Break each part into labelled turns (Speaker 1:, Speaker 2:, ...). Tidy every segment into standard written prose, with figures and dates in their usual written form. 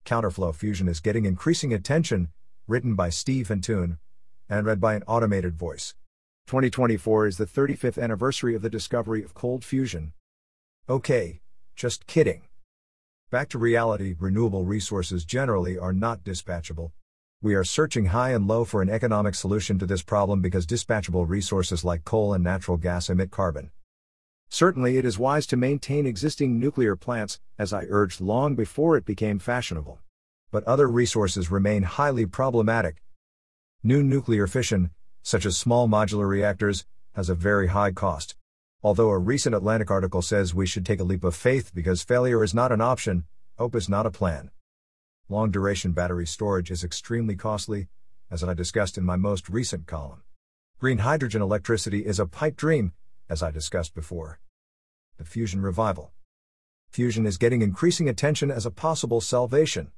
Speaker 1: Counterflow fusion is getting increasing attention, written by Steve Antoon, and read by an automated voice. 2024 is the 35th anniversary of the discovery of cold fusion. Okay, just kidding. Back to reality, renewable resources generally are not dispatchable. We are searching high and low for an economic solution to this problem because dispatchable resources like coal and natural gas emit carbon. Certainly it is wise to maintain existing nuclear plants, as I urged long before it became fashionable. But other resources remain highly problematic. New nuclear fission, such as small modular reactors, has a very high cost. Although a recent Atlantic article says we should take a leap of faith because failure is not an option, hope is not a plan. Long-duration battery storage is extremely costly, as I discussed in my most recent column. Green hydrogen electricity is a pipe dream, as I discussed before. The fusion revival. Fusion is getting increasing attention as a possible salvation.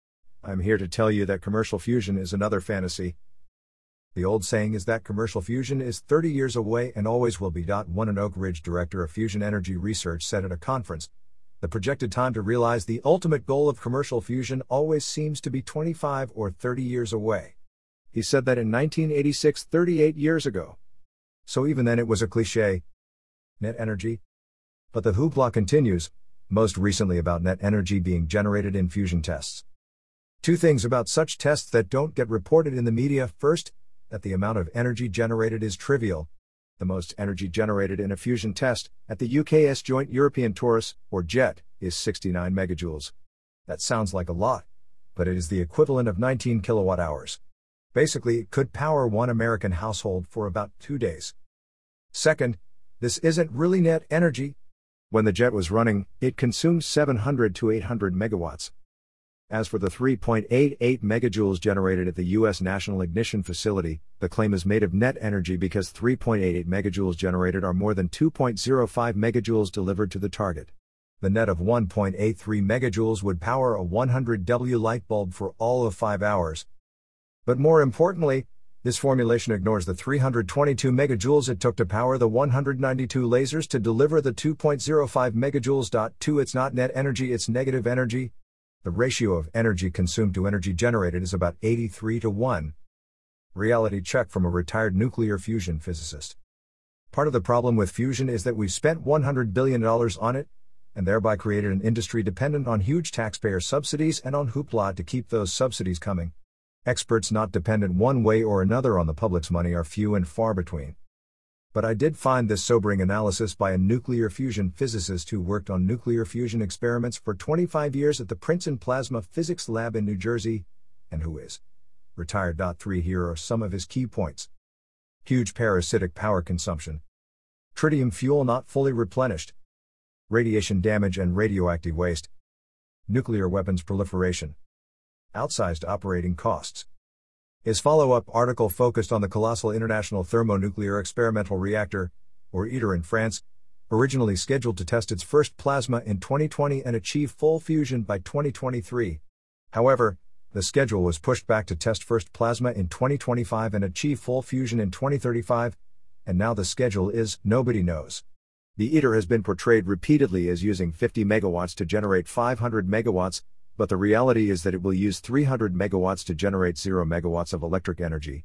Speaker 1: I'm here to tell you that commercial fusion is another fantasy. The old saying is that commercial fusion is 30 years away and always will be. One an Oak Ridge director of fusion energy research said at a conference, the projected time to realize the ultimate goal of commercial fusion always seems to be 25 or 30 years away. He said that in 1986, 38 years ago. So even then it was a cliché. Net energy? But the hoopla continues, most recently about net energy being generated in fusion tests. Two things about such tests that don't get reported in the media. First, that the amount of energy generated is trivial. The most energy generated in a fusion test, at the UK's Joint European Torus, or JET, is 69 megajoules. That sounds like a lot, but it is the equivalent of 19 kilowatt hours. Basically, it could power one American household for about 2 days. Second, this isn't really net energy. When the jet was running, it consumed 700 to 800 megawatts. As for the 3.88 megajoules generated at the U.S. National Ignition Facility, the claim is made of net energy because 3.88 megajoules generated are more than 2.05 megajoules delivered to the target. The net of 1.83 megajoules would power a 100W light bulb for all of 5 hours. But more importantly, this formulation ignores the 322 megajoules it took to power the 192 lasers to deliver the 2.05 megajoules. 2 It's not net energy, it's negative energy. The ratio of energy consumed to energy generated is about 83 to 1. Reality check from a retired nuclear fusion physicist. Part of the problem with fusion is that we've spent $100 billion on it, and thereby created an industry dependent on huge taxpayer subsidies and on hoopla to keep those subsidies coming. Experts not dependent one way or another on the public's money are few and far between. But I did find this sobering analysis by a nuclear fusion physicist who worked on nuclear fusion experiments for 25 years at the Princeton Plasma Physics Lab in New Jersey, and who is retired. 3 Here are some of his key points. Huge parasitic power consumption. Tritium fuel not fully replenished. Radiation damage and radioactive waste. Nuclear weapons proliferation. Outsized operating costs. His follow-up article focused on the colossal International Thermonuclear Experimental Reactor, or ITER in France, originally scheduled to test its first plasma in 2020 and achieve full fusion by 2023. However, the schedule was pushed back to test first plasma in 2025 and achieve full fusion in 2035, and now the schedule is, nobody knows. The ITER has been portrayed repeatedly as using 50 megawatts to generate 500 megawatts, but the reality is that it will use 300 megawatts to generate 0 megawatts of electric energy.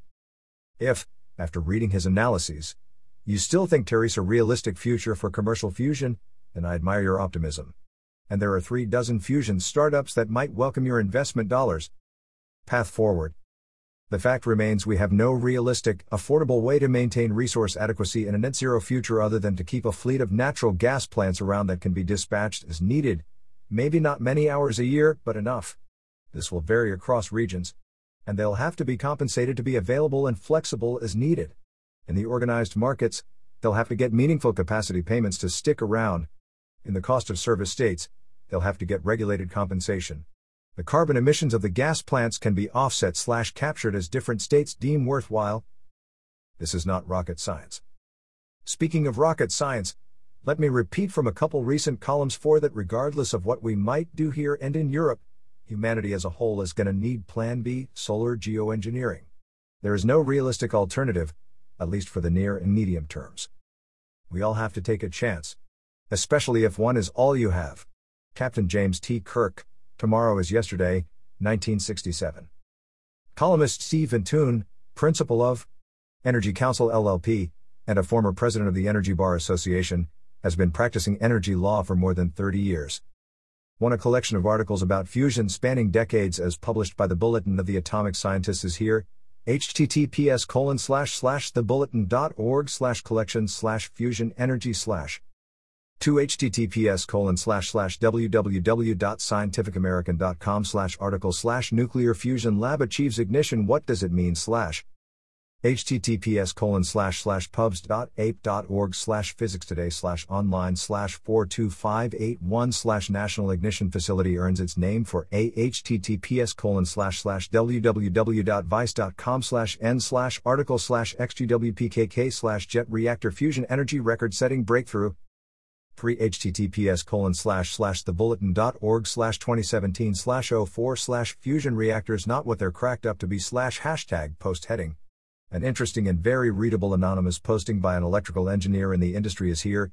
Speaker 1: If, after reading his analyses, you still think there is a realistic future for commercial fusion, then I admire your optimism. And there are 36 fusion startups that might welcome your investment dollars. Path forward. The fact remains we have no realistic, affordable way to maintain resource adequacy in a net zero future other than to keep a fleet of natural gas plants around that can be dispatched as needed. Maybe not many hours a year, but enough. This will vary across regions, and they'll have to be compensated to be available and flexible as needed. In the organized markets, they'll have to get meaningful capacity payments to stick around. In the cost of service states, they'll have to get regulated compensation. The carbon emissions of the gas plants can be offset/captured as different states deem worthwhile. This is not rocket science. Speaking of rocket science, let me repeat from a couple recent columns that regardless of what we might do here and in Europe, humanity as a whole is going to need Plan B, solar geoengineering. There is no realistic alternative, at least for the near and medium terms. We all have to take a chance, especially if one is all you have. Captain James T. Kirk, Tomorrow is Yesterday, 1967. Columnist Steve Van Toon, principal of Energy Council LLP, and a former president of the Energy Bar Association, has been practicing energy law for more than 30 years. One, a collection of articles about fusion spanning decades as published by the Bulletin of the Atomic Scientists is here. https://thebulletin.org/collection/fusion energy/ 2 https://www.scientificamerican.com/article/nuclear fusion lab achieves ignition, what does it mean/ https://pubs.ape.org/physics today/online/42581/ National Ignition Facility earns its name for a https://www.vice.com/n/article/xgwpkk/jet reactor fusion energy record setting breakthrough 3 https://thebulletin.org/2017/04/ fusion reactors not what they're cracked up to be / hashtag post heading. An interesting and very readable anonymous posting by an electrical engineer in the industry is here.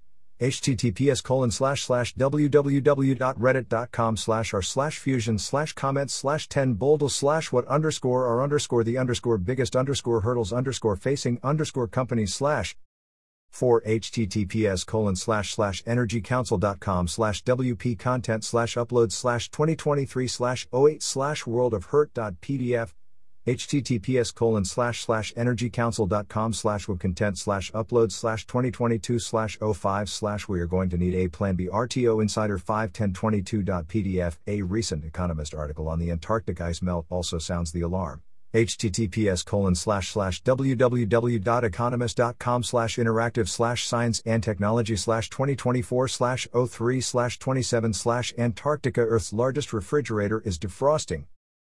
Speaker 1: https://www.reddit.com/r/fusion/comments/10boldle/what_are_facing_companies/ 4 https://energycouncil.com/wp-content/uploads/2023/08/world-of-hurt.pdf https://energycouncil.com/webcontent/uploads/2022/05/ We are going to need a Plan B RTO Insider 51022.pdf. A recent Economist article on the Antarctic ice melt also sounds the alarm. https://www.economist.com/interactive/science and technology/2024/03/27/ Antarctica, Earth's largest refrigerator, is defrosting.